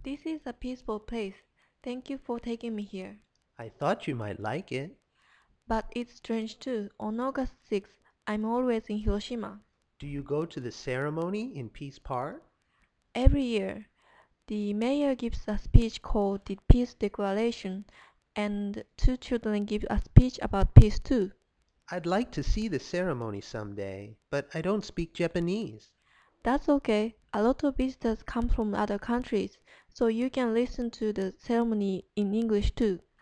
This is a peaceful place. Thank you for taking me here. I thought you might like it. But it's strange too. On August 6th, I'm always in Hiroshima. Do you go to the ceremony in Peace Park? Every year, the mayor gives a speech called the Peace Declaration, and two children give a speech about peace too. I'd like to see the ceremony someday, but I don't speak Japanese. That's okay. A lot of visitors come from other countries, so you can listen to the ceremony in English too.